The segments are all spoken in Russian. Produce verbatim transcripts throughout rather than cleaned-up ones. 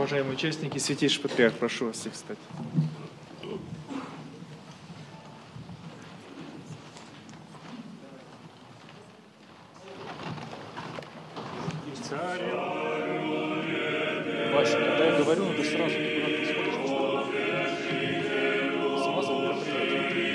уважаемые участники, Святейший Патриарх, прошу вас всех встать. Вася, когда я говорю, надо сразу ты куда-то смотришь. Смазал мероприятие.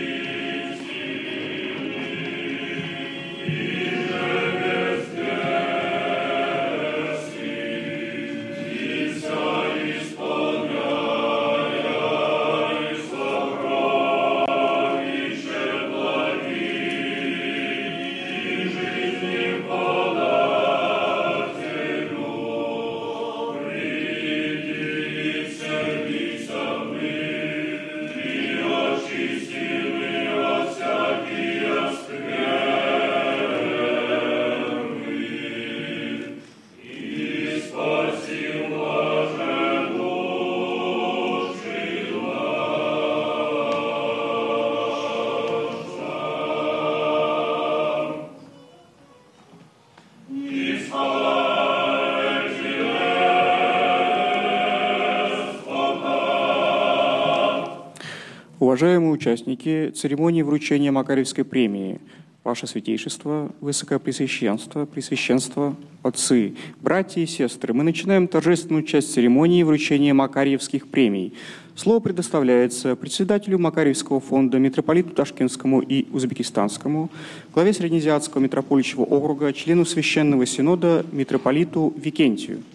Уважаемые участники церемонии вручения Макарьевской премии, Ваше Святейшество, Высокопресвященство, Пресвященство, отцы, братья и сестры, мы начинаем торжественную часть церемонии вручения Макарьевских премий. Слово предоставляется председателю Макарьевского фонда, митрополиту Ташкентскому и Узбекистанскому, главе Среднеазиатского митрополичьего округа, члену Священного Синода, митрополиту Викентию.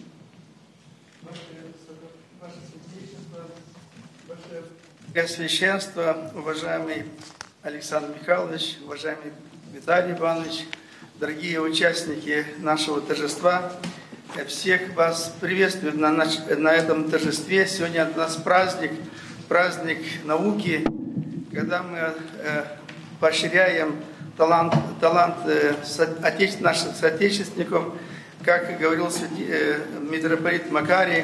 Священство, уважаемый Александр Михайлович, уважаемый Виталий Иванович, дорогие участники нашего торжества, всех вас приветствую на, на этом торжестве. Сегодня у нас праздник, праздник науки, когда мы э, поощряем талант, талант э, со, отече, наших соотечественников, как говорил э, митрополит Макарий,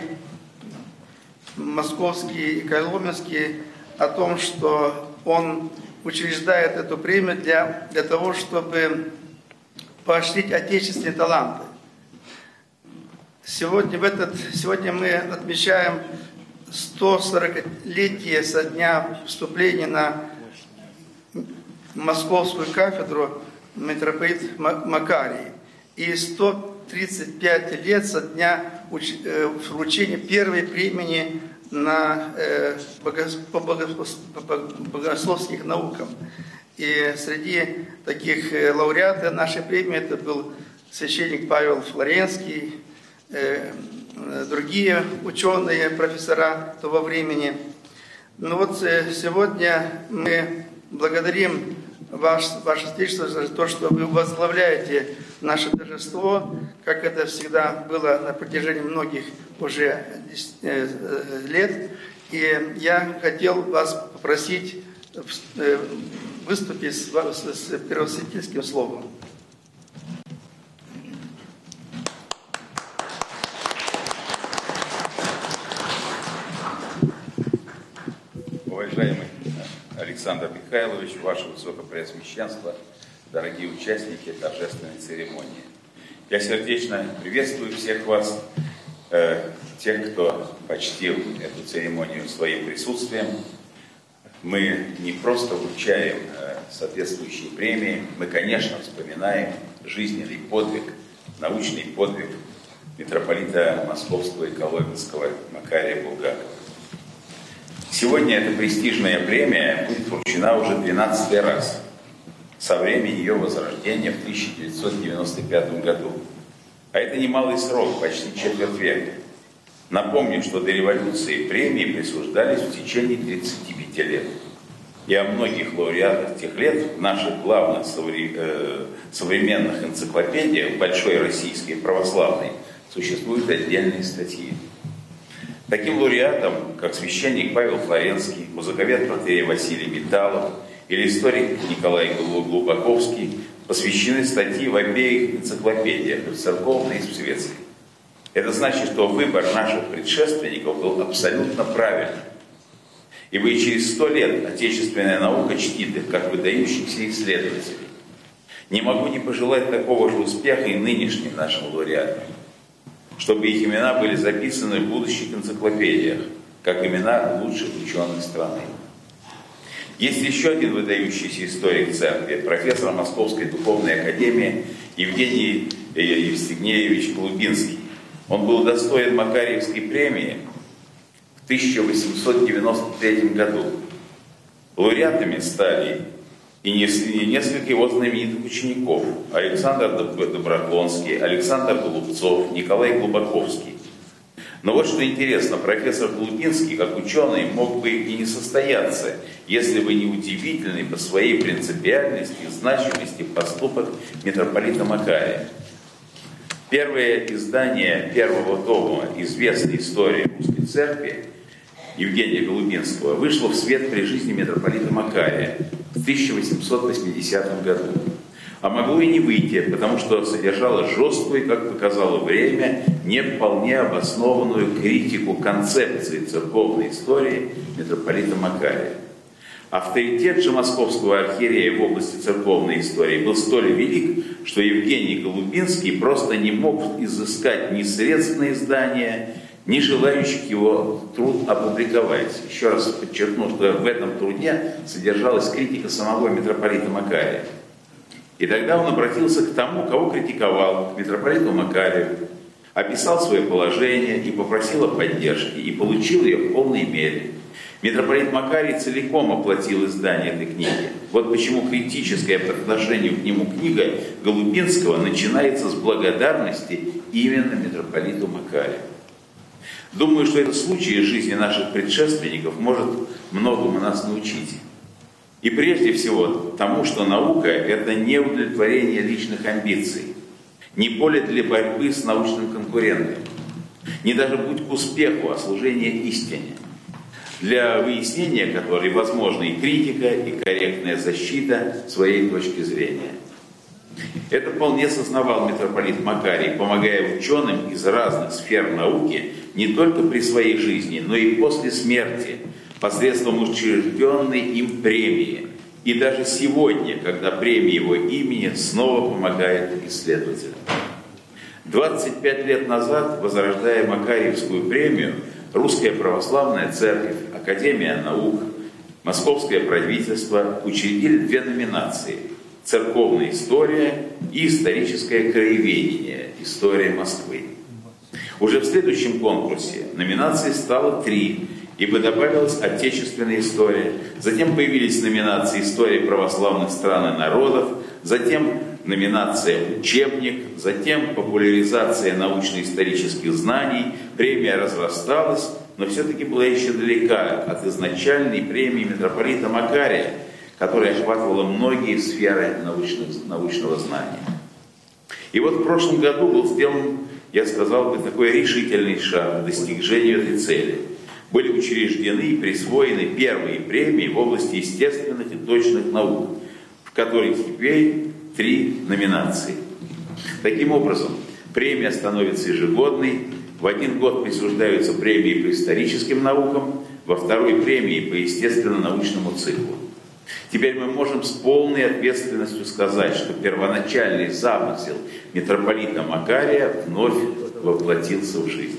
московский и коломенский, о том, что он учреждает эту премию для, для того, чтобы поощрить отечественные таланты. Сегодня, в этот, сегодня мы отмечаем сто сорокалетие со дня вступления на московскую кафедру митрополит Макарий и сто тридцать пять лет со дня вручения первой премии на, э, по богословских наукам. И среди таких э, лауреатов нашей премии это был священник Павел Флоренский, э, другие ученые, профессора того времени. Ну вот э, сегодня мы благодарим Ваше, ваше Святейшество за то, что вы возглавляете наше торжество, как это всегда было на протяжении многих уже лет. И я хотел вас попросить выступить с, с первосвятительским словом. Уважаемый Александр Михайлович, Ваше Высокопреосвященство, дорогие участники торжественной церемонии. Я сердечно приветствую всех вас, э, тех, кто почтил эту церемонию своим присутствием. Мы не просто вручаем э, соответствующие премии, мы, конечно, вспоминаем жизненный подвиг, научный подвиг митрополита Московского и Коломенского Макария Булгакова. Сегодня эта престижная премия будет вручена уже двенадцатый раз со времени ее возрождения в тысяча девятьсот девяносто пятом году. А это немалый срок, почти четверть века. Напомню, что до революции премии присуждались в течение тридцати пяти лет. И о многих лауреатах тех лет в наших главных современных энциклопедиях Большой Российской Православной существуют отдельные статьи. Таким лауреатам, как священник Павел Флоренский, музыковед протоиерей Василий Металлов или историк Николай Глубаковский, посвящены статьи в обеих энциклопедиях, в церковной и в светской. Это значит, что выбор наших предшественников был абсолютно правильным. Ибо и через сто лет отечественная наука чтит их как выдающихся исследователей. Не могу не пожелать такого же успеха и нынешним нашим лауреатам. чтобы их имена были записаны в будущих энциклопедиях, как имена лучших ученых страны. Есть еще один выдающийся историк церкви, профессор Московской духовной академии Евгений Евстигнеевич Голубинский. Он был удостоен Макарьевской премии в тысяча восемьсот девяносто третьем году. Лауреатами стали и несколько его знаменитых учеников: Александр Доброклонский, Александр Голубцов, Николай Глубоковский. Но вот что интересно, профессор Голубинский, как ученый, мог бы и не состояться, если бы не удивительный по своей принципиальности и значимости поступок митрополита Макария. Первое издание первого тома известной истории Русской Церкви Евгения Голубинского вышло в свет при жизни митрополита Макария в тысяча восемьсот восьмидесятом году. А могло и не выйти, потому что содержало жесткую, как показало время, не вполне обоснованную критику концепции церковной истории митрополита Макария. Авторитет же московского архиерея в области церковной истории был столь велик, что Евгений Голубинский просто не мог изыскать ни средств на издание, ни желающих его труд опубликовать. Еще раз подчеркну, что в этом труде содержалась критика самого митрополита Макария. И тогда он обратился к тому, кого критиковал, к митрополиту Макарию, описал свое положение и попросил о поддержке, и получил ее в полной мере. Митрополит Макарий целиком оплатил издание этой книги. Вот почему критическая по отношению к нему книга Голубинского начинается с благодарности именно митрополиту Макарию. Думаю, что этот случай из жизни наших предшественников может многому нас научить. И прежде всего тому, что наука – это не удовлетворение личных амбиций, не поле для борьбы с научным конкурентом, не даже путь к успеху, а служение истине, для выяснения которой возможна и критика, и корректная защита своей точки зрения. Это вполне сознавал митрополит Макарий, помогая ученым из разных сфер науки не только при своей жизни, но и после смерти, посредством учрежденной им премии. И даже сегодня, когда премия его имени снова помогает исследователям. двадцать пять лет назад, возрождая Макарьевскую премию, Русская Православная Церковь, Академия наук, Московское правительство учредили две номинации – «Церковная история» и «Историческое краеведение. История Москвы». Уже в следующем конкурсе номинаций стало три, ибо добавилась отечественная история, затем появились номинации «История православных стран и народов», затем номинация «Учебник», затем популяризация научно-исторических знаний. Премия разрасталась, но все-таки была еще далека от изначальной премии митрополита Макария, которая охватывала многие сферы научных, научного знания. И вот в прошлом году был сделан, я сказал бы, такой решительный шаг к достижению этой цели. Были учреждены и присвоены первые премии в области естественных и точных наук, в которых теперь три номинации. Таким образом, премия становится ежегодной. В один год присуждаются премии по историческим наукам, во второй премии по естественно-научному циклу. Теперь мы можем с полной ответственностью сказать, что первоначальный замысел митрополита Макария вновь воплотился в жизнь.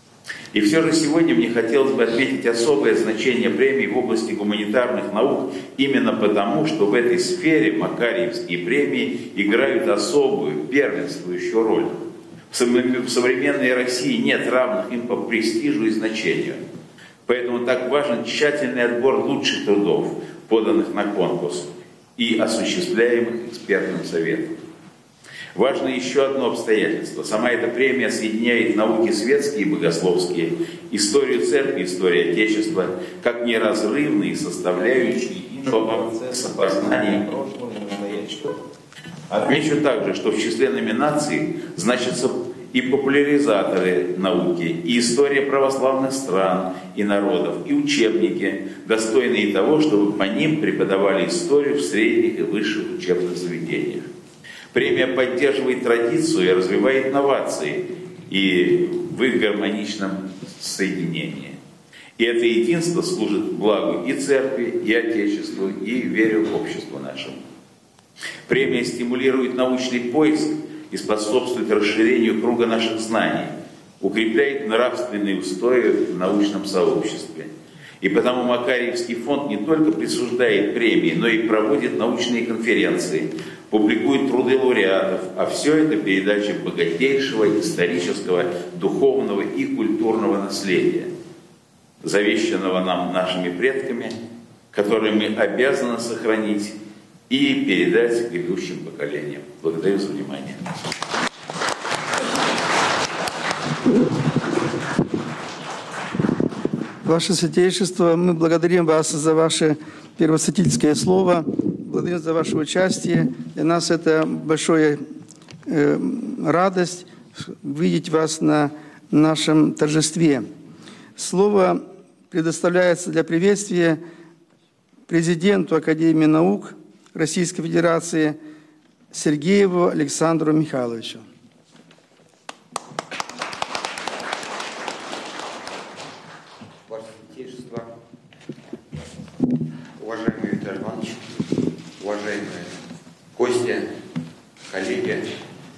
И все же сегодня мне хотелось бы отметить особое значение премий в области гуманитарных наук именно потому, что в этой сфере макарьевские премии играют особую, первенствующую роль. В современной России нет равных им по престижу и значению. Поэтому так важен тщательный отбор лучших трудов, поданных на конкурс и осуществляемых экспертным советом. Важно еще одно обстоятельство. Сама эта премия соединяет науки светские и богословские, историю церкви, историю Отечества, как неразрывные составляющие процесса познания прошлого и настоящего. Отмечу также, что в числе номинаций значатся и популяризаторы науки, и история православных стран и народов, и учебники, достойные того, чтобы по ним преподавали историю в средних и высших учебных заведениях. Премия поддерживает традицию и развивает инновации и в их гармоничном соединении. И это единство служит благу и церкви, и Отечеству, и вере в обществу нашему. Премия стимулирует научный поиск и способствует расширению круга наших знаний. укрепляет нравственные устои в научном сообществе. И потому Макарьевский фонд не только присуждает премии, но и проводит научные конференции, публикует труды лауреатов, а все это передача богатейшего исторического, духовного и культурного наследия, завещанного нам нашими предками, которые мы обязаны сохранить и передать грядущим поколениям. Благодарю за внимание. Ваше Святейшество, мы благодарим вас за ваше первосвятительское слово, благодарим за ваше участие. Для нас это большая э, радость видеть вас на нашем торжестве. Слово предоставляется для приветствия президенту Академии наук Российской Федерации Сергееву Александру Михайловичу. Ваше Святейшество, уважаемый Виталий Иванович, уважаемые гости, коллеги,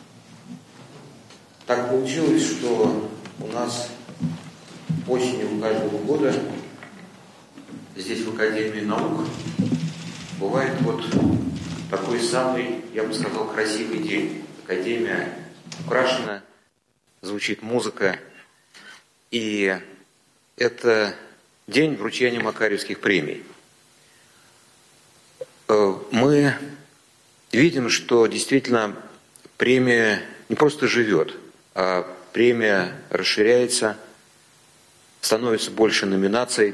так получилось, что у нас осенью каждого года здесь, в Академии наук, бывает вот такой самый, я бы сказал, красивый день. Академия украшена, звучит музыка, и это день вручения Макарьевских премий. Мы видим, что действительно премия не просто живет, а премия расширяется, становится больше номинаций,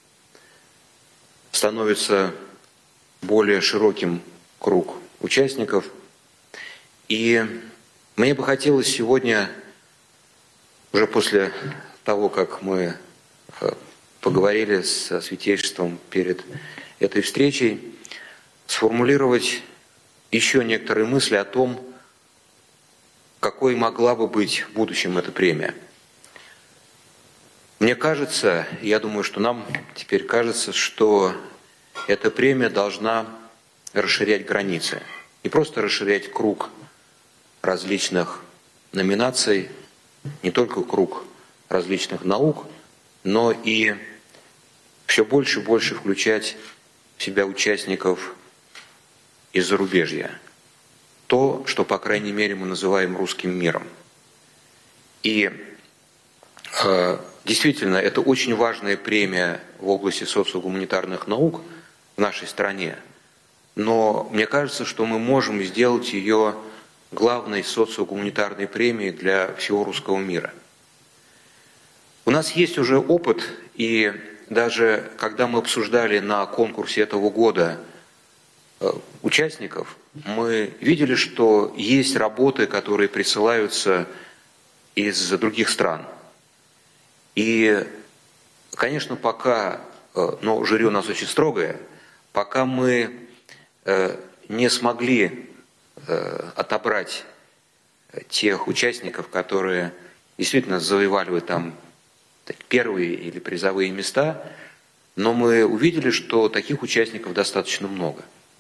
становится более широким круг участников. И мне бы хотелось сегодня, уже после того, как мы поговорили со Святейшеством перед этой встречей, сформулировать еще некоторые мысли о том, какой могла бы быть в будущем эта премия. Мне кажется, я думаю, что нам теперь кажется, что эта премия должна расширять границы. Не просто расширять круг различных номинаций, не только круг различных наук, но и все больше и больше включать в себя участников из зарубежья. То, что, по крайней мере, мы называем русским миром. И э, действительно, это очень важная премия в области социогуманитарных наук в нашей стране. Но мне кажется, что мы можем сделать ее главной социогуманитарной премией для всего русского мира. У нас есть уже опыт, и даже когда мы обсуждали на конкурсе этого года участников, мы видели, что есть работы, которые присылаются из других стран. И, конечно, пока, но жюри у нас очень строгое, пока мы не смогли отобрать тех участников, которые действительно завоевали там первые или призовые места, но мы увидели, что таких участников достаточно много.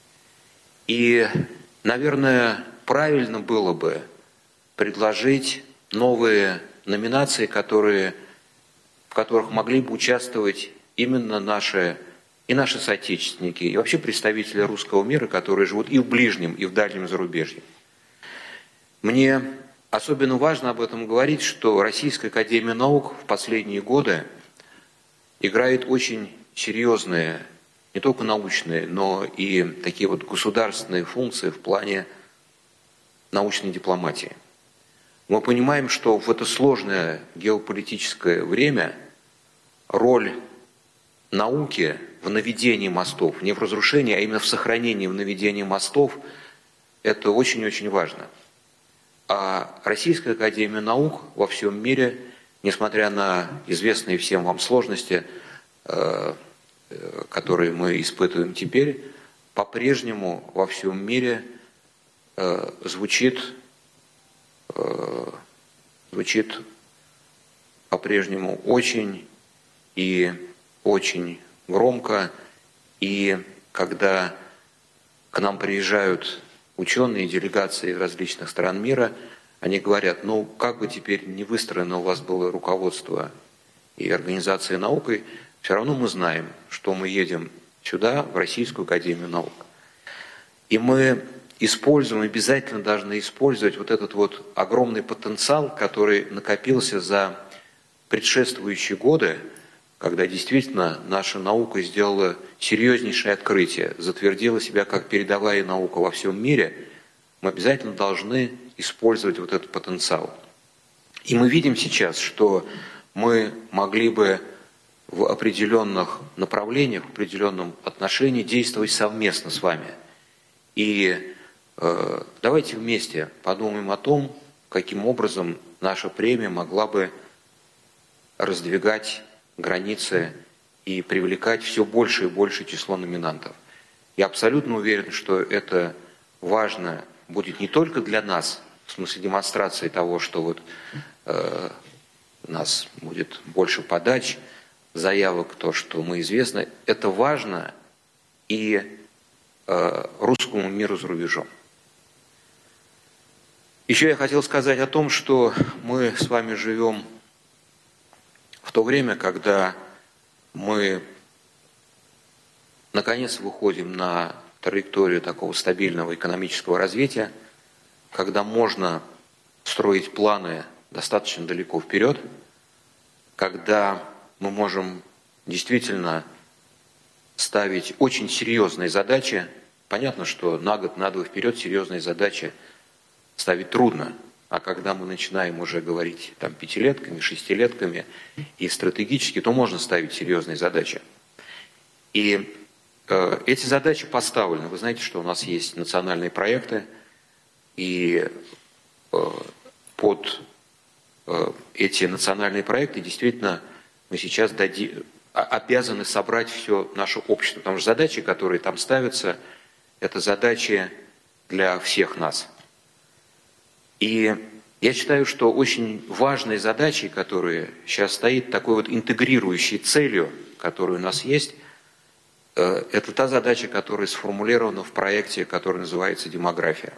И, наверное, правильно было бы предложить новые номинации, которые, в которых могли бы участвовать именно наши, и наши соотечественники, и вообще представители русского мира, которые живут и в ближнем, и в дальнем зарубежье. Мне особенно важно об этом говорить, что Российская академия наук в последние годы играет очень серьезные, не только научные, но и такие вот государственные функции в плане научной дипломатии. Мы понимаем, что в это сложное геополитическое время роль науки в наведении мостов, не в разрушении, а именно в сохранении, в наведении мостов, это очень-очень важно. А Российская академия наук во всем мире, несмотря на известные всем вам сложности, которые мы испытываем теперь, по-прежнему во всем мире звучит, звучит по-прежнему очень и очень громко. И когда к нам приезжают ученые, делегации из различных стран мира, они говорят, ну как бы теперь не выстроено у вас было руководство и организация наукой, все равно мы знаем, что мы едем сюда, в Российскую академию наук. И мы используем, обязательно должны использовать вот этот вот огромный потенциал, который накопился за предшествующие годы, когда действительно наша наука сделала серьезнейшее открытие, затвердила себя как передовая наука во всем мире, мы обязательно должны использовать вот этот потенциал. И мы видим сейчас, что мы могли бы в определенных направлениях, в определенном отношении действовать совместно с вами. И э, давайте вместе подумаем о том, каким образом наша премия могла бы раздвигать границы и привлекать все больше и больше число номинантов. Я абсолютно уверен, что это важно будет не только для нас, в смысле демонстрации того, что вот э, у нас будет больше подач, заявок, то, что мы известны, это важно и э, русскому миру за рубежом. Еще я хотел сказать о том, что мы с вами живем в то время, когда мы наконец выходим на траекторию такого стабильного экономического развития, когда можно строить планы достаточно далеко вперед, когда мы можем действительно ставить очень серьезные задачи. Понятно, что на год, на два вперед серьезные задачи ставить трудно. А когда мы начинаем уже говорить там, пятилетками, шестилетками и стратегически, то можно ставить серьезные задачи. И э, эти задачи поставлены. Вы знаете, что у нас есть национальные проекты, и э, под э, эти национальные проекты действительно мы сейчас дади, обязаны собрать все наше общество. Потому что задачи, которые там ставятся, это задачи для всех нас. И я считаю, что очень важной задачей, которая сейчас стоит, такой вот интегрирующей целью, которая у нас есть, это та задача, которая сформулирована в проекте, который называется «Демография».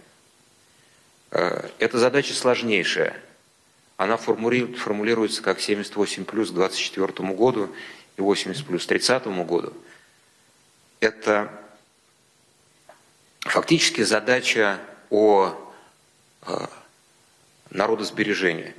Эта задача сложнейшая. Она формулируется как семьдесят восемь плюс к двадцать четвёртому году и восемьдесят плюс к тридцатому году. Это фактически задача о народосбережении.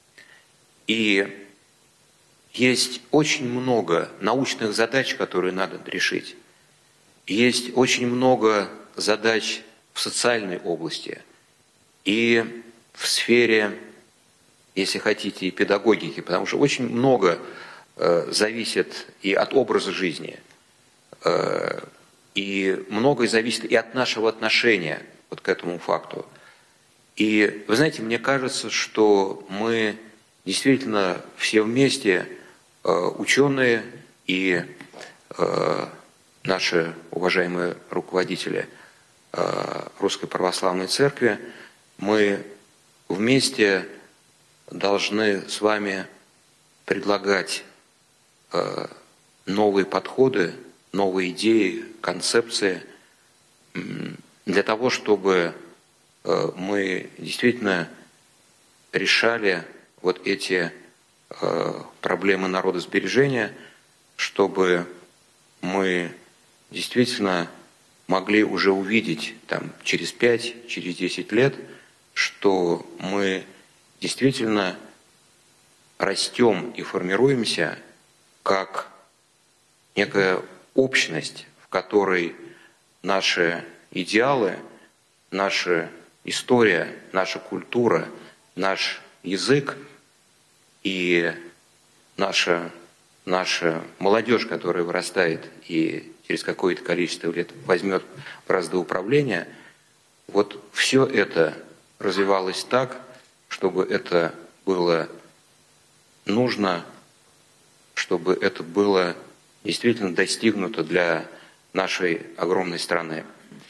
И есть очень много научных задач, которые надо решить. Есть очень много задач в социальной области и в сфере, если хотите, и педагогики, потому что очень много э, зависит и от образа жизни, э, и многое зависит и от нашего отношения вот к этому факту. И вы знаете, мне кажется, что мы действительно все вместе, э, ученые и э, наши уважаемые руководители э, Русской Православной Церкви, мы вместе должны с вами предлагать э, новые подходы, новые идеи, концепции э, для того, чтобы э, мы действительно решали вот эти э, проблемы народосбережения, чтобы мы действительно могли уже увидеть там, через пять, через десять лет, что мы действительно растем и формируемся как некая общность, в которой наши идеалы, наша история, наша культура, наш язык и наша, наша молодежь, которая вырастает и через какое-то количество лет возьмет бразды управления, вот все это развивалось так, чтобы это было нужно, чтобы это было действительно достигнуто для нашей огромной страны.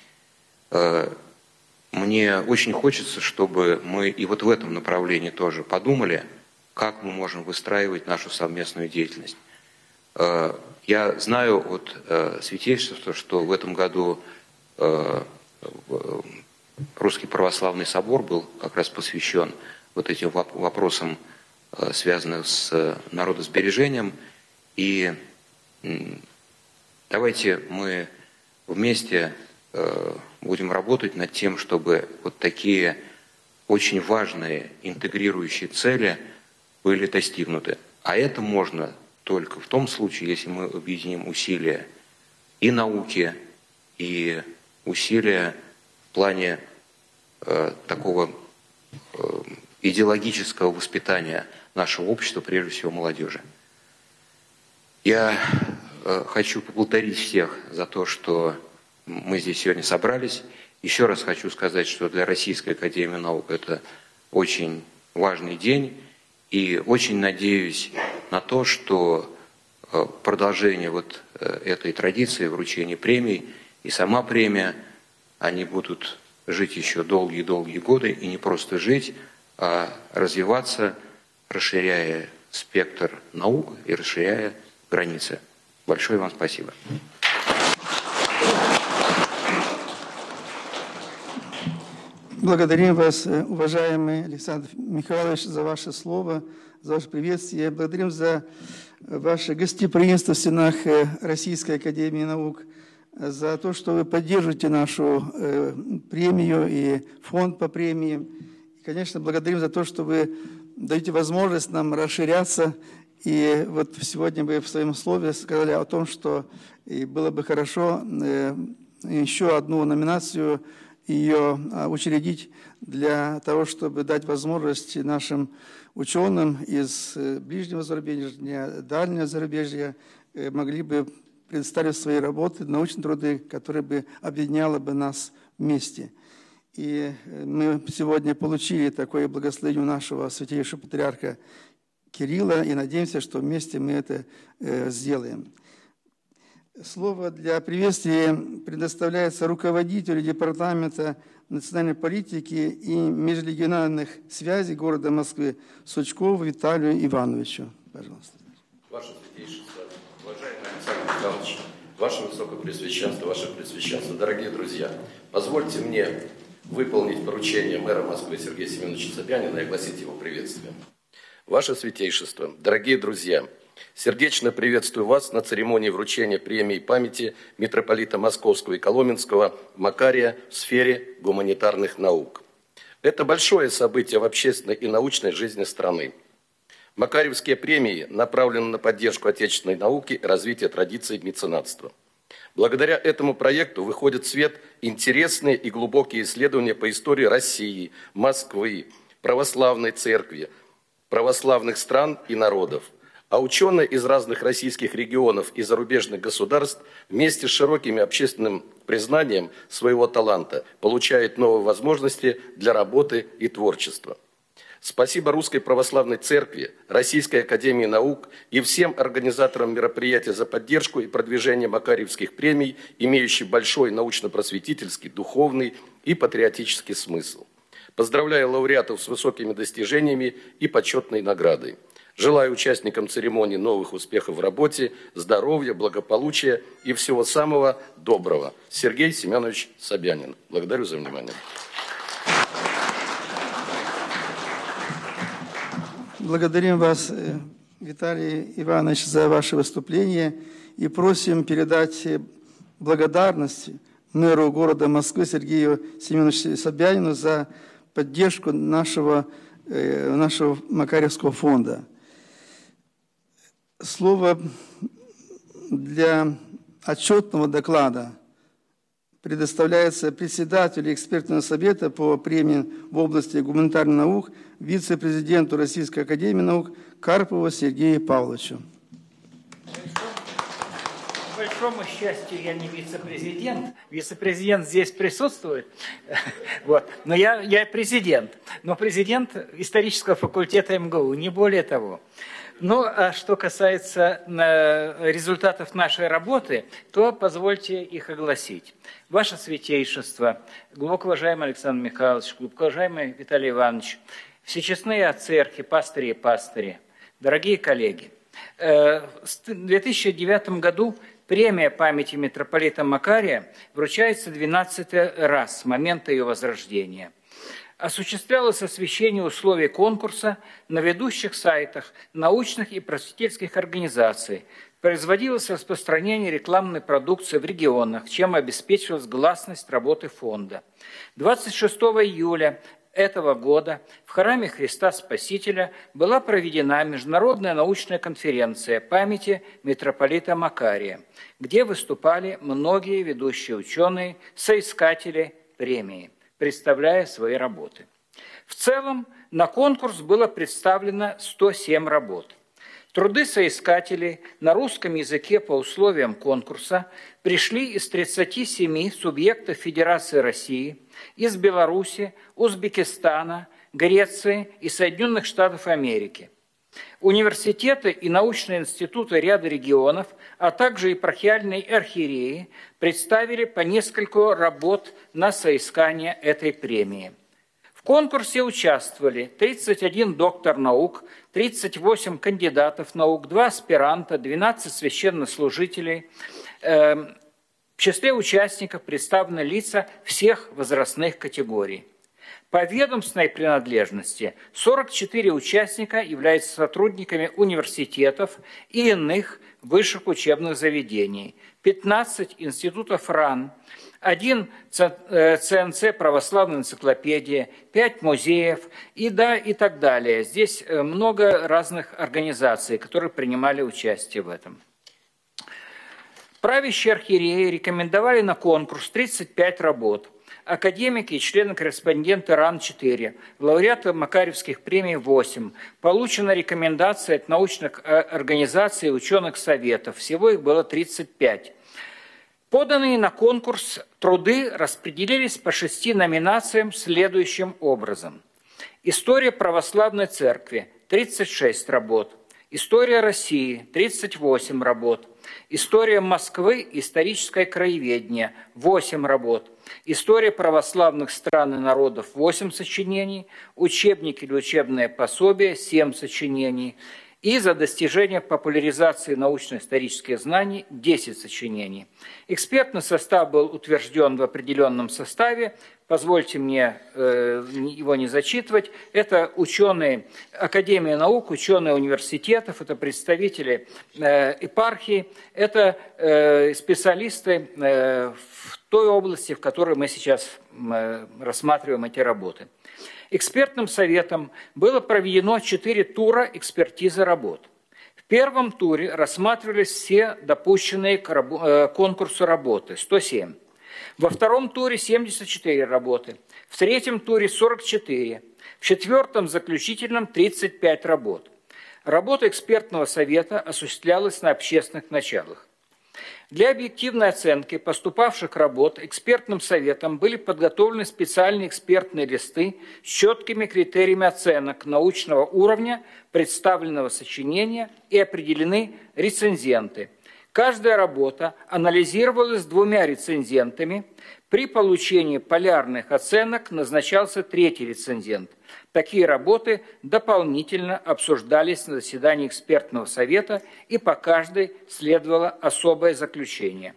Мне очень хочется, чтобы мы и вот в этом направлении тоже подумали, как мы можем выстраивать нашу совместную деятельность. Я знаю от святейшества, что в этом году Русский Православный Собор был как раз посвящен вот этим вопросам, связанным с народосбережением. И давайте мы вместе будем работать над тем, чтобы вот такие очень важные интегрирующие цели были достигнуты. А это можно только в том случае, если мы объединим усилия и науки, и усилия в плане э, такого э, идеологического воспитания нашего общества, прежде всего молодежи. Я э, хочу поблагодарить всех за то, что мы здесь сегодня собрались. Еще раз хочу сказать, что для Российской академии наук это очень важный день. И очень надеюсь на то, что продолжение вот этой традиции вручения премий и сама премия, они будут жить еще долгие-долгие годы, и не просто жить, а развиваться, расширяя спектр наук и расширяя границы. Большое вам спасибо. Благодарим вас, уважаемый Александр Михайлович, за ваше слово, за ваше приветствие. Благодарим за ваше гостеприимство в стенах Российской академии наук, за то, что вы поддерживаете нашу премию и фонд по премии. И, конечно, благодарим за то, что вы даете возможность нам расширяться. И вот сегодня вы в своем слове сказали о том, что было бы хорошо еще одну номинацию ее учредить для того, чтобы дать возможность нашим ученым из ближнего зарубежья, дальнего зарубежья могли бы представить свои работы, научные труды, которые бы объединяли бы нас вместе. И мы сегодня получили такое благословение у нашего святейшего патриарха Кирилла и надеемся, что вместе мы это сделаем. Слово для приветствия предоставляется руководителю Департамента национальной политики и межрегиональных связей города Москвы Сучкову Виталию Ивановичу. Пожалуйста. Ваше Святейшество, уважаемый Александр Михайлович, Ваше Высокопреосвященство, Ваше Преосвященство, дорогие друзья, позвольте мне выполнить поручение мэра Москвы Сергея Семеновича Собянина и огласить его приветствие. Ваше Святейшество, дорогие друзья, сердечно приветствую вас на церемонии вручения премии памяти митрополита Московского и Коломенского Макария в сфере гуманитарных наук. Это большое событие в общественной и научной жизни страны. Макарьевские премии направлены на поддержку отечественной науки и развитие традиций меценатства. Благодаря этому проекту выходят в свет интересные и глубокие исследования по истории России, Москвы, православной церкви, православных стран и народов. А ученые из разных российских регионов и зарубежных государств вместе с широким общественным признанием своего таланта получают новые возможности для работы и творчества. Спасибо Русской Православной Церкви, Российской Академии Наук и всем организаторам мероприятия за поддержку и продвижение Макарьевских премий, имеющих большой научно-просветительский, духовный и патриотический смысл. Поздравляю лауреатов с высокими достижениями и почетной наградой. Желаю участникам церемонии новых успехов в работе, здоровья, благополучия и всего самого доброго. Сергей Семенович Собянин. Благодарю за внимание. Благодарим вас, Виталий Иванович, за ваше выступление и просим передать благодарность мэру города Москвы Сергею Семеновичу Собянину за поддержку нашего, нашего Макарьевского фонда. Слово для отчетного доклада предоставляется председателю экспертного совета по премии в области гуманитарных наук, вице-президенту Российской академии наук Карпову Сергею Павловичу. К большому счастью, я не вице-президент. Вице-президент здесь присутствует. Вот. Но я, я президент. Но президент исторического факультета эм гэ у, не более того. Ну, а что касается результатов нашей работы, то позвольте их огласить. Ваше Святейшество, глубоко уважаемый Александр Михайлович, глубоко уважаемый Виталий Иванович, всечестные отцы, архипастыри и пастыри, дорогие коллеги, в две тысячи девятом году Премия памяти митрополита Макария вручается двенадцатый раз с момента ее возрождения. Осуществлялось освещение условий конкурса на ведущих сайтах научных и просветительских организаций, производилось распространение рекламной продукции в регионах, чем обеспечивалась гласность работы фонда. двадцать шестого июля этого года в храме Христа Спасителя была проведена международная научная конференция памяти митрополита Макария, где выступали многие ведущие ученые, соискатели премии, представляя свои работы. В целом на конкурс было представлено сто семь работ. Труды соискателей на русском языке по условиям конкурса пришли из тридцати семи субъектов Федерации России, из Беларуси, Узбекистана, Греции и Соединенных Штатов Америки. Университеты и научные институты ряда регионов, а также епархиальные архиереи представили по нескольку работ на соискание этой премии. В конкурсе участвовали тридцать один доктор наук, тридцать восемь кандидатов наук, два аспиранта, двенадцать священнослужителей. В числе участников представлены лица всех возрастных категорий. По ведомственной принадлежности сорок четыре участника являются сотрудниками университетов и иных высших учебных заведений, пятнадцать институтов РАН, один ЦНЦ «Православная энциклопедия», пять музеев и, да, и так далее. Здесь много разных организаций, которые принимали участие в этом. Правящие архиереи рекомендовали на конкурс тридцать пять работ. Академики и члены-корреспонденты РАН четыре, лауреаты Макарьевских премий восемь. Получена рекомендация от научных организаций и ученых советов. Всего их было тридцать пять. Поданные на конкурс труды распределились по шести номинациям следующим образом. История православной церкви – тридцать шесть работ. История России – тридцать восемь работ. История Москвы, историческое краеведение – восемь работ. История православных стран и народов – восемь сочинений. Учебники или учебное пособие – семь сочинений. И за достижение популяризации научно-исторических знаний – десять сочинений. Экспертный состав был утвержден в определенном составе. Позвольте мне э, его не зачитывать. Это ученые Академии наук, ученые университетов, это представители э, епархии, это э, специалисты э, в той области, в которой мы сейчас э, рассматриваем эти работы. Экспертным советом было проведено четыре тура экспертизы работ. В первом туре рассматривались все допущенные к конкурсу работы, сто семь. Во втором туре семьдесят четыре работы, в третьем туре сорок четыре, в четвертом заключительном тридцать пять работ. Работа экспертного совета осуществлялась на общественных началах. Для объективной оценки поступавших работ экспертным советом были подготовлены специальные экспертные листы с четкими критериями оценок научного уровня представленного сочинения и определены рецензенты. Каждая работа анализировалась двумя рецензентами. При получении полярных оценок назначался третий рецензент. Такие работы дополнительно обсуждались на заседании экспертного совета, и по каждой следовало особое заключение.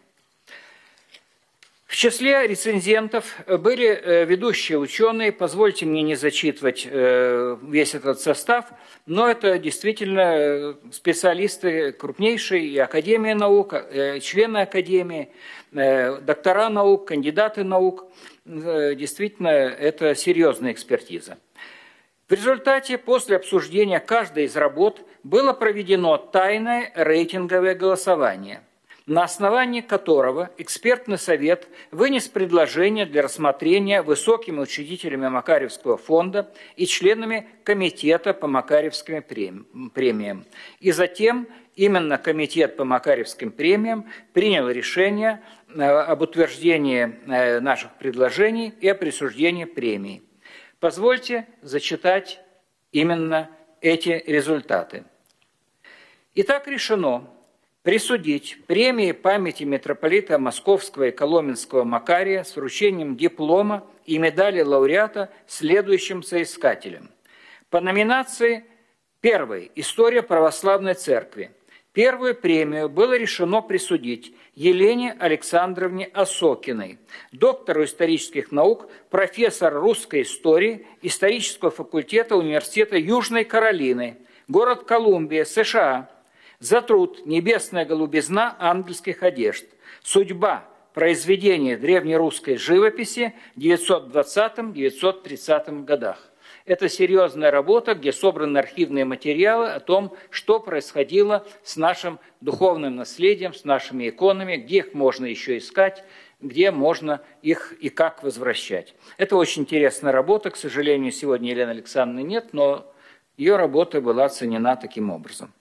В числе рецензентов были ведущие ученые, позвольте мне не зачитывать весь этот состав, но это действительно специалисты крупнейшей и Академии наук, члены Академии, доктора наук, кандидаты наук. Действительно, это серьезная экспертиза. В результате, после обсуждения каждой из работ, было проведено тайное рейтинговое голосование, на основании которого экспертный совет вынес предложение для рассмотрения высокими учредителями Макарьевского фонда и членами комитета по Макарьевским премиям. И затем именно комитет по Макарьевским премиям принял решение об утверждении наших предложений и о присуждении премий. Позвольте зачитать именно эти результаты. Итак, решено присудить премии памяти митрополита Московского и Коломенского Макария с вручением диплома и медали лауреата следующим соискателям. По номинации первой – История православной церкви. Первую премию было решено присудить Елене Александровне Осокиной, доктору исторических наук, профессор русской истории исторического факультета Университета Южной Каролины, город Колумбия, США, за труд «Небесная голубизна ангельских одежд. Судьба произведения древнерусской живописи в девятьсот двадцатом — девятьсот тридцатом годах». Это серьезная работа, где собраны архивные материалы о том, что происходило с нашим духовным наследием, с нашими иконами, где их можно еще искать, где можно их и как возвращать. Это очень интересная работа. К сожалению, сегодня Елены Александровны нет, но ее работа была оценена таким образом.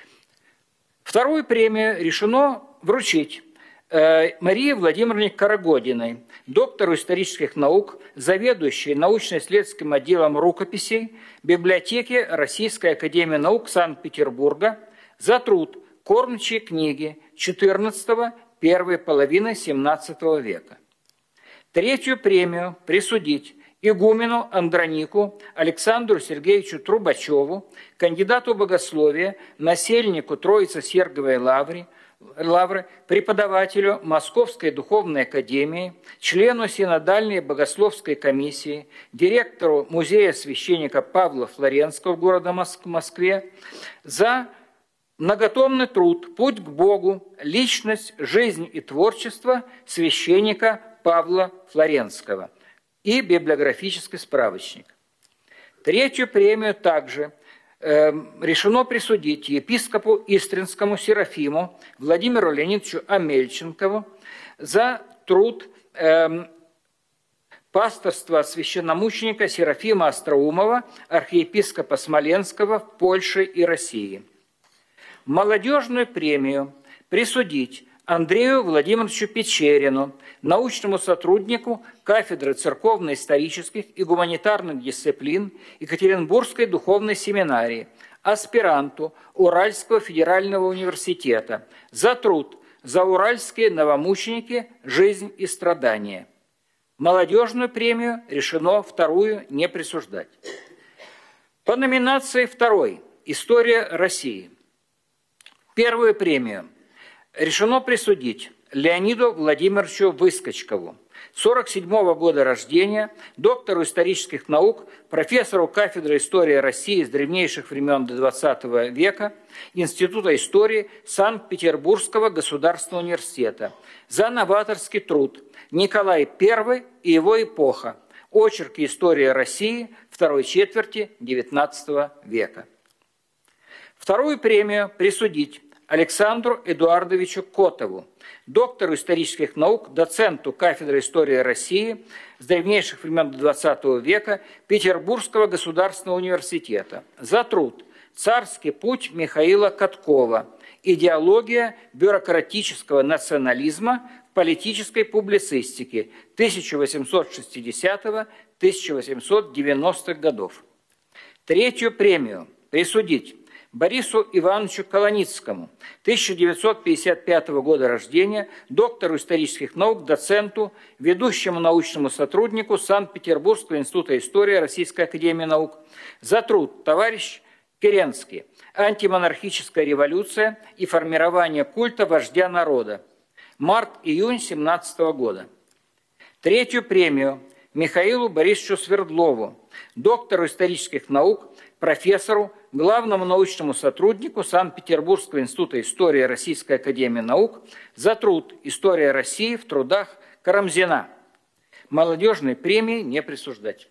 Вторую премию решено вручить Марии Владимировне Карагодиной, доктору исторических наук, заведующей научно-исследовательским отделом рукописей библиотеки Российской академии наук Санкт-Петербурга, за труд «Кормчие книги» четырнадцатого — первой половины семнадцатого века. Третью премию присудить игумену Андронику Александру Сергеевичу Трубачеву, кандидату богословия, насельнику Троице-Сергиевой лавры, Лавры, преподавателю Московской духовной академии, члену Синодальной богословской комиссии, директору музея священника Павла Флоренского в городе Москве за многотомный труд «Путь к Богу. Личность, жизнь и творчество» священника Павла Флоренского и библиографический справочник. Третью премию также решено присудить епископу Истринскому Серафиму Владимиру Леонидовичу Амельченкову за труд э, пасторства священномученика Серафима Остроумова, архиепископа Смоленского в Польше и России. Молодежную премию присудить Андрею Владимировичу Печерину, научному сотруднику кафедры церковно-исторических и гуманитарных дисциплин Екатеринбургской духовной семинарии, аспиранту Уральского федерального университета за труд «Зауральские новомученики. Жизнь и страдания». Молодежную премию решено вторую не присуждать. По номинации второй «История России». Первую премию решено присудить Леониду Владимировичу Выскочкову, сорок седьмого года рождения, доктору исторических наук, профессору кафедры истории России с древнейших времен до двадцатого века, Института истории Санкт-Петербургского государственного университета, за новаторский труд «Николай Первый и его эпоха. Очерки истории России второй четверти девятнадцатого века». Вторую премию присудить Александру Эдуардовичу Котову, доктору исторических наук, доценту кафедры истории России с древнейших времен до двадцатого века Петербургского государственного университета, за труд «Царский путь» Михаила Каткова, идеология бюрократического национализма в политической публицистике тысяча восемьсот шестидесятого — тысяча восемьсот девяностых годов. Третью премию присудить Борису Ивановичу Колоницкому, тысяча девятьсот пятьдесят пятого года рождения, доктору исторических наук, доценту, ведущему научному сотруднику Санкт-Петербургского института истории Российской академии наук, за труд «Товарищ Керенский. Антимонархическая революция и формирование культа вождя народа». Март-июнь семнадцатого года. Третью премию Михаилу Борисовичу Свердлову, доктору исторических наук, профессору, главному научному сотруднику Санкт-Петербургского института истории Российской академии наук за труд «История России» в трудах Карамзина. Молодежной премии не присуждать.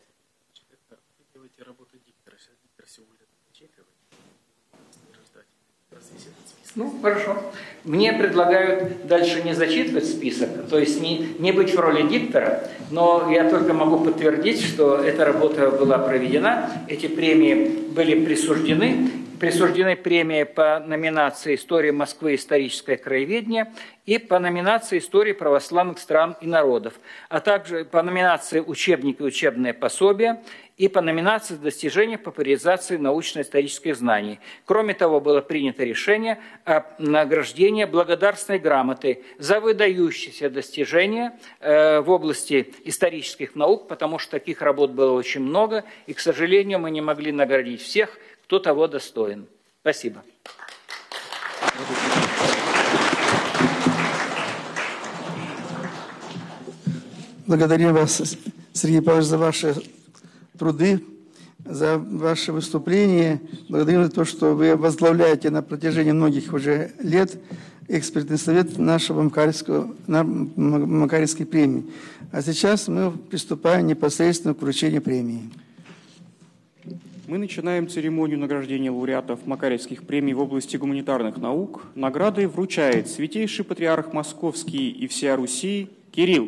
Ну, хорошо. Мне предлагают дальше не зачитывать список, то есть не, не быть в роли диктора, но я только могу подтвердить, что эта работа была проведена, эти премии были присуждены, присуждены премии по номинации «История Москвы. Историческое краеведение» и по номинации «История православных стран и народов», а также по номинации «Учебники и учебные пособия» и по номинации «Достижения популяризации научно-исторических знаний». Кроме того, было принято решение о награждении благодарственной грамотой за выдающиеся достижения в области исторических наук, потому что таких работ было очень много, и, к сожалению, мы не могли наградить всех, кто того достоин. Спасибо. Благодарим вас, Сергей Павлович, за ваши труды, за ваше выступление. Благодарим за то, что вы возглавляете на протяжении многих уже лет экспертный совет нашего Макарьевского, Макарьевской премии. А сейчас мы приступаем непосредственно к вручению премии. Мы начинаем церемонию награждения лауреатов Макарьевских премий в области гуманитарных наук. Награды вручает Святейший Патриарх Московский и всея Руси Кирилл.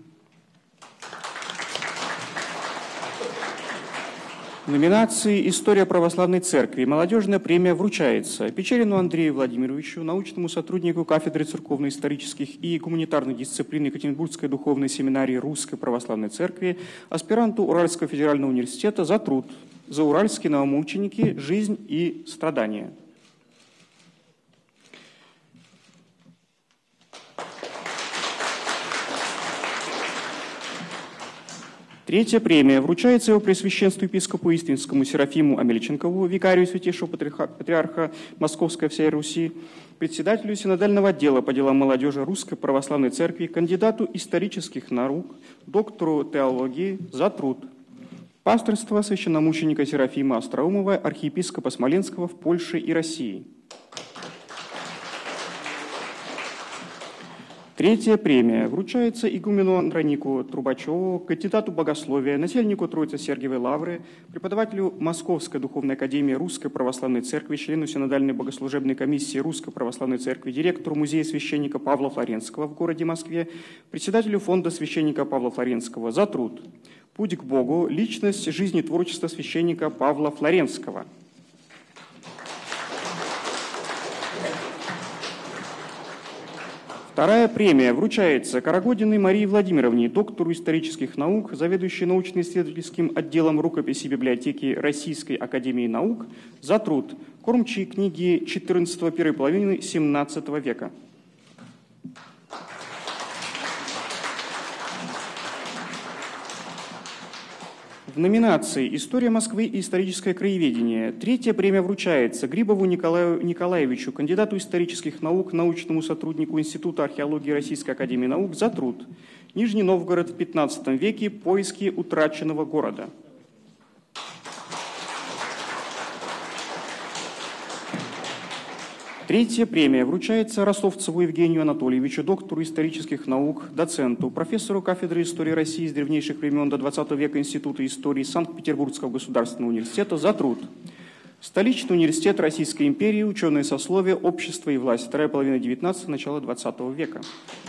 В номинации «История православной церкви» молодежная премия вручается Печерину Андрею Владимировичу, научному сотруднику кафедры церковно-исторических и гуманитарных дисциплин Екатеринбургской духовной семинарии Русской православной церкви, аспиранту Уральского федерального университета за труд «За уральские новомученики. Жизнь и страдания». Третья премия вручается его Преосвященству епископу Истринскому Серафиму Амельченкову, викарию Святейшего Патриарха Московской всей Руси, председателю синодального отдела по делам молодежи Русской Православной Церкви, кандидату исторических наук, доктору теологии за труд. Пасторство священномученика Серафима Остроумова, архиепископа Смоленского в Польше и России. Третья премия вручается игумену Андронику Трубачеву, кандидату богословия, насельнику Троице-Сергиевой Лавры, преподавателю Московской духовной академии Русской Православной Церкви, члену Синодальной богослужебной комиссии Русской Православной Церкви, директору музея священника Павла Флоренского в городе Москве, председателю фонда священника Павла Флоренского за труд. Путь к Богу. Личность жизни и творчества священника Павла Флоренского. Вторая премия вручается Карагодиной Марии Владимировне, доктору исторических наук, заведующей научно-исследовательским отделом рукописи библиотеки Российской академии наук за труд. Кормчие книги четырнадцатого первой половины семнадцатого века. В номинации «История Москвы и историческое краеведение» третья премия вручается Грибову Николаю Николаевичу, кандидату исторических наук, научному сотруднику Института археологии Российской академии наук за труд. Нижний Новгород в пятнадцатом веке. Поиски утраченного города. Третья премия вручается Ростовцеву Евгению Анатольевичу, доктору исторических наук, доценту, профессору кафедры истории России с древнейших времен до двадцатого века Института истории Санкт-Петербургского государственного университета за труд. Столичный университет Российской империи, ученое сословие, общество и власть, вторая половина девятнадцатого, начало двадцатого века.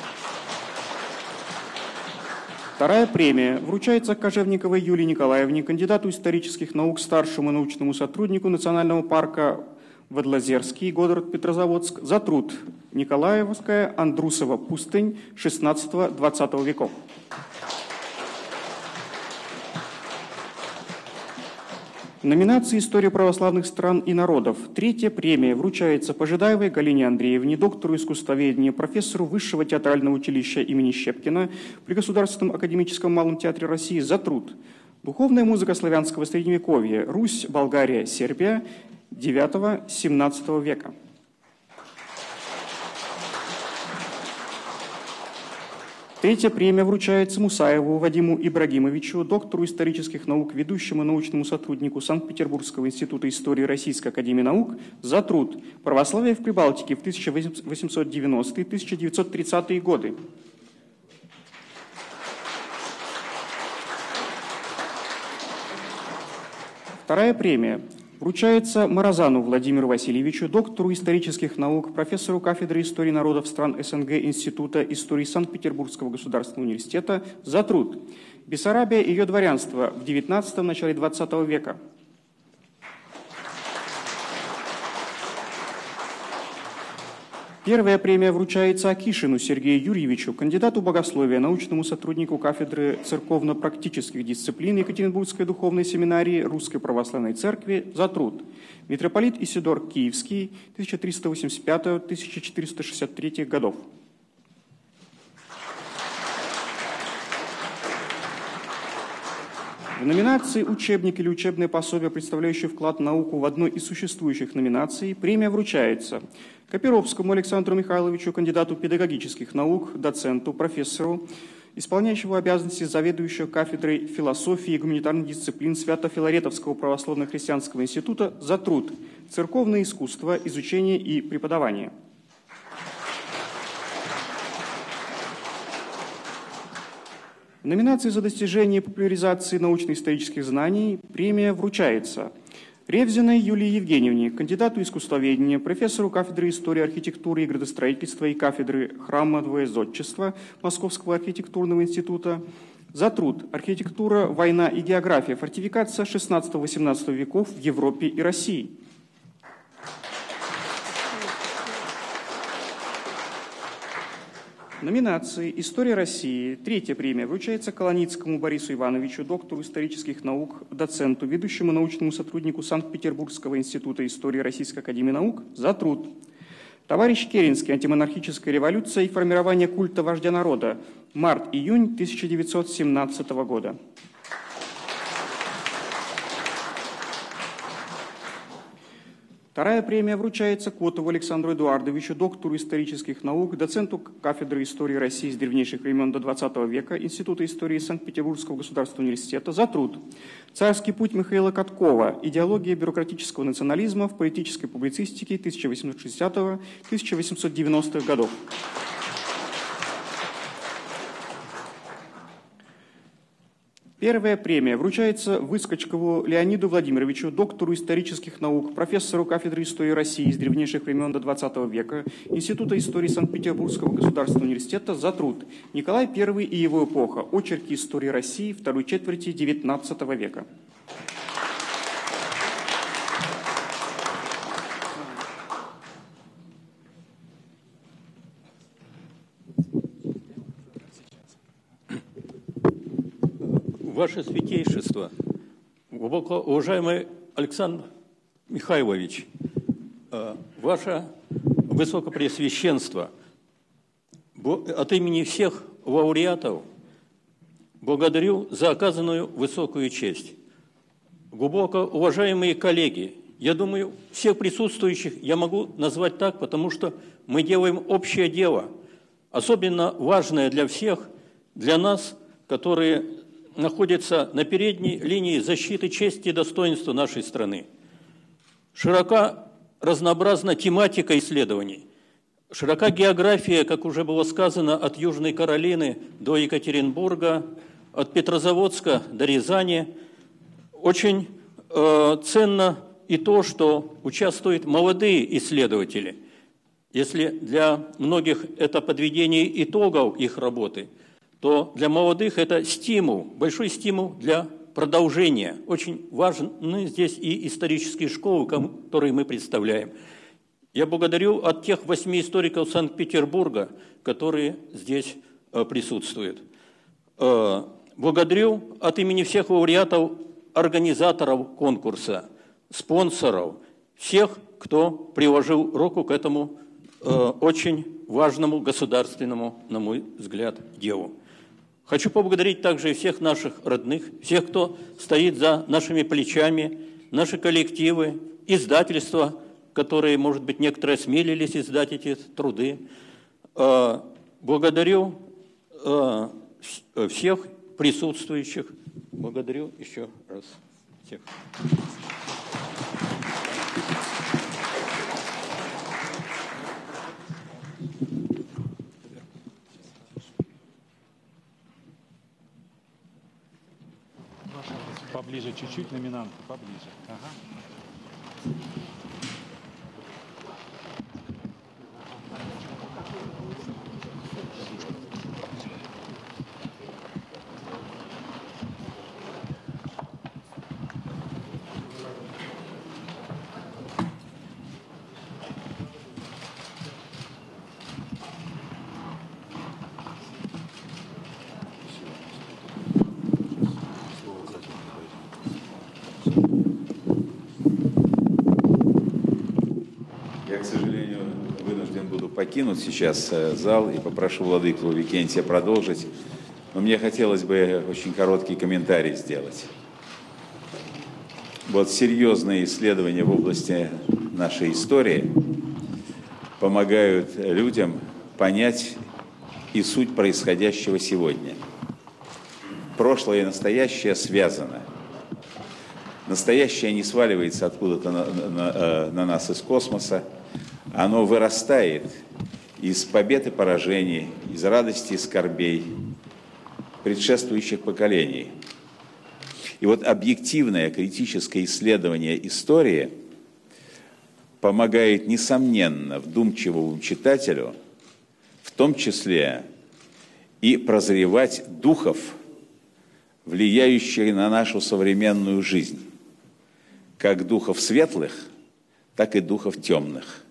Вторая премия вручается Кожевниковой Юлии Николаевне, кандидату исторических наук, старшему научному сотруднику Национального парка Водлозерский, город Петрозаводск, за труд. Николаевская, Андрусова пустынь шестнадцатого-двадцатого веков. В номинации «История православных стран и народов» третья премия вручается Пожидаевой Галине Андреевне, доктору искусствоведения, профессору Высшего театрального училища имени Щепкина при Государственном академическом малом театре России за труд. Духовная музыка славянского средневековья. Русь, Болгария, Сербия. девятого-семнадцатого века. Третья премия вручается Мусаеву Вадиму Ибрагимовичу, доктору исторических наук, ведущему научному сотруднику Санкт-Петербургского института истории Российской академии наук за труд «Православие в Прибалтике» в тысяча восемьсот девяностые — тысяча девятьсот тридцатые годы. Вторая премия вручается Морозану Владимиру Васильевичу, доктору исторических наук, профессору кафедры истории народов стран СНГ Института истории Санкт-Петербургского государственного университета за труд «Бессарабия и ее дворянство в девятнадцатом — начале двадцатого века». Первая премия вручается Акишину Сергею Юрьевичу, кандидату богословия, научному сотруднику кафедры церковно-практических дисциплин Екатеринбургской духовной семинарии Русской Православной Церкви за труд. Митрополит Исидор Киевский, тысяча триста восемьдесят пятый — тысяча четыреста шестьдесят третий годов. В В номинации «Учебник» или «Учебное пособие», представляющее вклад в науку в одной из существующих номинаций, премия вручается Копировскому Александру Михайловичу, кандидату педагогических наук, доценту, профессору, исполняющего обязанности заведующего кафедрой философии и гуманитарных дисциплин Свято-Филаретовского православно-христианского института за труд «Церковное искусство, изучение и преподавание». В номинации за достижение популяризации научно-исторических знаний премия вручается Ревзиной Юлии Евгеньевне, кандидату искусствоведения, профессору кафедры истории, архитектуры и градостроительства и кафедры храмового зодчества Московского архитектурного института, за труд «Архитектура, война и география. Фортификация шестнадцатого-восемнадцатого веков в Европе и России». В номинации «История России» третья премия вручается Колоницкому Борису Ивановичу, доктору исторических наук, доценту, ведущему научному сотруднику Санкт-Петербургского института истории Российской академии наук за труд. Товарищ Керенский. Антимонархическая революция и формирование культа вождя народа. Март-июнь тысяча девятьсот семнадцатого года. Вторая премия вручается Котову Александру Эдуардовичу, доктору исторических наук, доценту кафедры истории России с древнейших времен до двадцатого века, Института истории Санкт-Петербургского государственного университета за труд. Царский путь Михаила Каткова. Идеология бюрократического национализма в политической публицистике тысяча восемьсот шестидесятого — тысяча восемьсот девяностых годов. Первая премия вручается Выскочкову Леониду Владимировичу, доктору исторических наук, профессору кафедры истории России с древнейших времен до двадцатого века, Института истории Санкт-Петербургского государственного университета за труд. Николай Первый и его эпоха. Очерки истории России второй четверти девятнадцатого века. Ваше Святейшество, глубоко уважаемый Александр Михайлович, Ваше Высокопреосвященство, от имени всех лауреатов благодарю за оказанную высокую честь. Глубоко уважаемые коллеги, я думаю, всех присутствующих я могу назвать так, потому что мы делаем общее дело, особенно важное для всех, для нас, которые находится на передней линии защиты чести и достоинства нашей страны. Широка разнообразна тематика исследований, широка география, как уже было сказано, от Южной Каролины до Екатеринбурга, от Петрозаводска до Рязани. Очень э, ценно и то, что участвуют молодые исследователи. Если для многих это подведение итогов их работы, то для молодых это стимул, большой стимул для продолжения. Очень важны здесь и исторические школы, которые мы представляем. Я благодарю от тех восьми историков Санкт-Петербурга, которые здесь присутствуют. Благодарю от имени всех лауреатов, организаторов конкурса, спонсоров, всех, кто приложил руку к этому очень важному государственному, на мой взгляд, делу. Хочу поблагодарить также и всех наших родных, всех, кто стоит за нашими плечами, наши коллективы, издательства, которые, может быть, некоторые осмелились издать эти труды. Благодарю всех присутствующих. Благодарю еще раз всех. Поближе чуть-чуть, номинант, поближе. Ага. Покинут сейчас зал и попрошу владыку Викентия продолжить. Но мне хотелось бы очень короткий комментарий сделать. вот серьезные исследования в области нашей истории помогают людям понять и суть происходящего сегодня. Прошлое и настоящее связано. Настоящее не сваливается откуда-то на, на, на нас из космоса. Оно вырастает из побед и поражений, из радости и скорбей предшествующих поколений. И вот объективное критическое исследование истории помогает, несомненно, вдумчивому читателю, в том числе и прозревать духов, влияющих на нашу современную жизнь, как духов светлых, так и духов темных.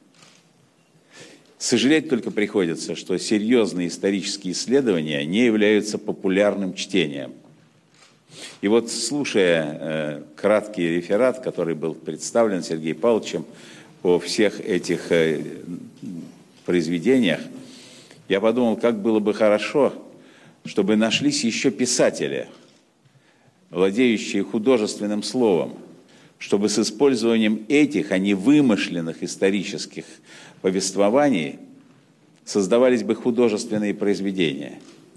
Сожалеть только приходится, что серьезные исторические исследования не являются популярным чтением. И вот, слушая э, краткий реферат, который был представлен Сергеем Павловичем о всех этих э, произведениях, я подумал, как было бы хорошо, чтобы нашлись еще писатели, владеющие художественным словом, чтобы с использованием этих, а не вымышленных исторических повествований создавались бы художественные произведения.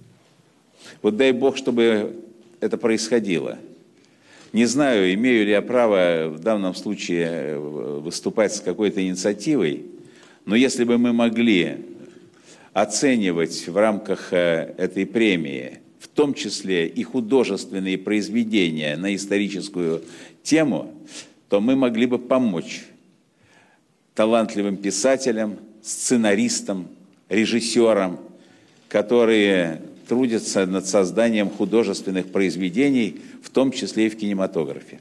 Вот дай Бог, чтобы это происходило. Не знаю, имею ли я право в данном случае выступать с какой-то инициативой, но если бы мы могли оценивать в рамках этой премии, в том числе и художественные произведения на историческую тему, то мы могли бы помочь талантливым писателям, сценаристам, режиссерам, которые трудятся над созданием художественных произведений, в том числе и в кинематографе.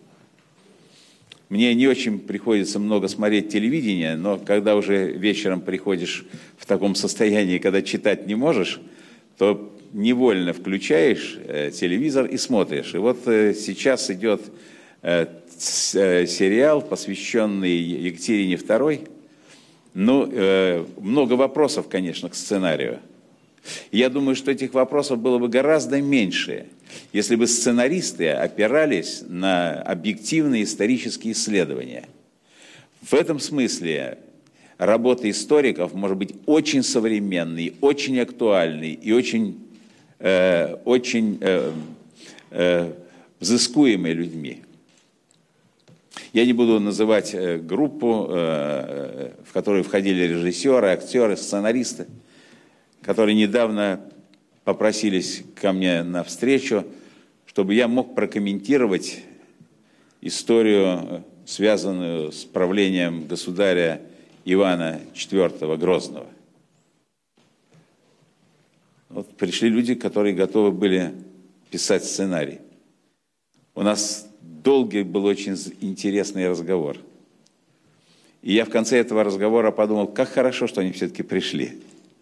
Мне не очень приходится много смотреть телевидение, но когда уже вечером приходишь в таком состоянии, когда читать не можешь, то невольно включаешь э, телевизор и смотришь. И вот э, сейчас идет э, э, сериал, посвященный Екатерине второй. Ну, э, много вопросов, конечно, к сценарию. Я думаю, что этих вопросов было бы гораздо меньше, если бы сценаристы опирались на объективные исторические исследования. В этом смысле работа историков может быть очень современной, очень актуальной и очень, э, очень э, э, взыскуемой людьми. Я не буду называть э, группу, э, в которую входили режиссеры, актеры, сценаристы, которые недавно попросились ко мне на встречу, чтобы я мог прокомментировать историю, связанную с правлением государя Ивана четвёртого Грозного. Вот пришли люди, которые готовы были писать сценарий. У нас долгий был очень интересный разговор. И я в конце этого разговора подумал, как хорошо, что они все-таки пришли.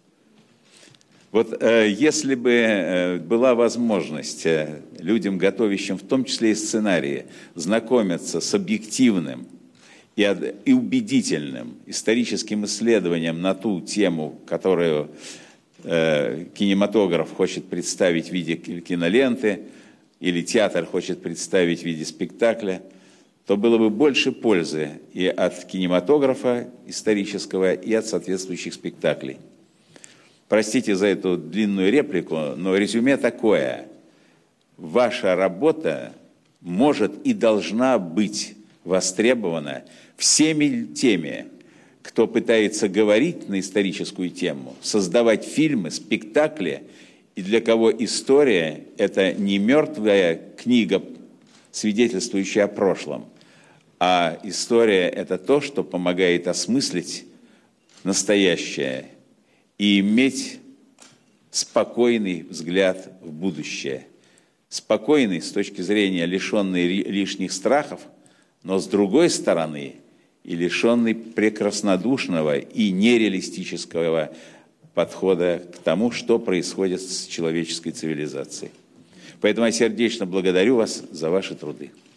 Вот э, если бы э, была возможность э, людям, готовящим в том числе и сценарии, знакомиться с объективным и, и убедительным историческим исследованием на ту тему, которую э, кинематограф хочет представить в виде киноленты или театр хочет представить в виде спектакля, то было бы больше пользы и от кинематографа исторического, и от соответствующих спектаклей. Простите за эту длинную реплику, но резюме такое. Ваша работа может и должна быть востребована всеми теми, кто пытается говорить на историческую тему, создавать фильмы, спектакли, и для кого история – это не мертвая книга, свидетельствующая о прошлом, а история – это то, что помогает осмыслить настоящее и иметь спокойный взгляд в будущее. Спокойный с точки зрения лишенный лишних страхов, но с другой стороны и лишенный прекраснодушного и нереалистического подхода к тому, что происходит с человеческой цивилизацией. Поэтому я сердечно благодарю вас за ваши труды.